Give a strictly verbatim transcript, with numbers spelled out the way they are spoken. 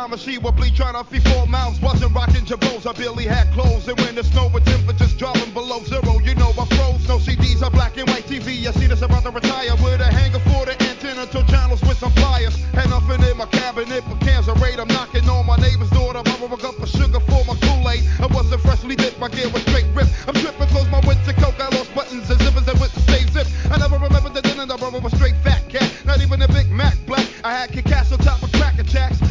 time and she would bleach trying to feed four mouths. Wasn't rocking Jabos, I barely had clothes. And when the snow would